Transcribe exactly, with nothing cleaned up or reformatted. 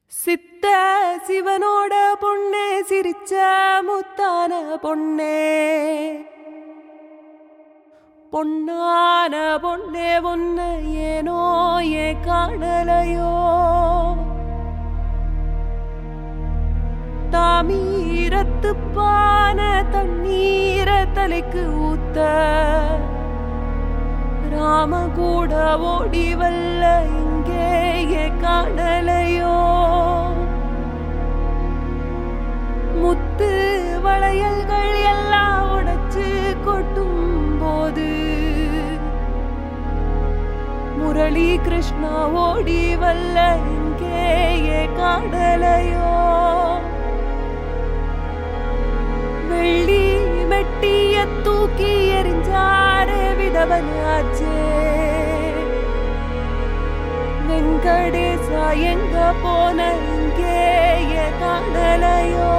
சித்த சிவனோட பொண்ணே சிரிச்ச முத்தான பொண்ணே பொன்னான பொண்ணே பொன்ன ஏனோ ஏ காணலையோ தாமீரத்து பான தண்ணீர தலைக்கு ஊத்த ராம கூட ஓடி வல்ல இங்கே ஏ காணலையோ முத்து வளையல்கள் எல்லாம் உடைச்சு கொட்டும் போது முரளி கிருஷ்ணா ஓடி வல்ல இங்கே ஏ காணலையோ வெள்ளி மெட்டிய தூக்கி எறிஞ்சாரே விதவனாச்சே வெங்கடேசா எங்க போன இங்கே ஏ காணலையோ